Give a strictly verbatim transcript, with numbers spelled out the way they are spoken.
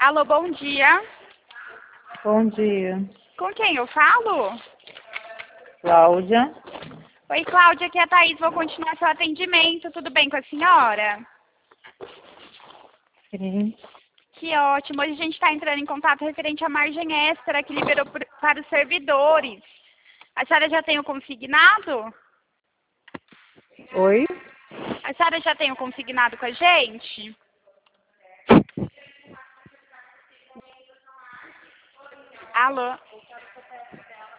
Alô, bom dia. Bom dia. Com quem eu falo? Cláudia. Oi, Cláudia, aqui é a Thaís. Vou continuar seu atendimento. Tudo bem com a senhora? Sim. Que ótimo. Hoje a gente está entrando em contato referente à margem extra que liberou por- para os servidores. A senhora já tem o consignado? Oi? A senhora já tem o consignado com a gente? Alô?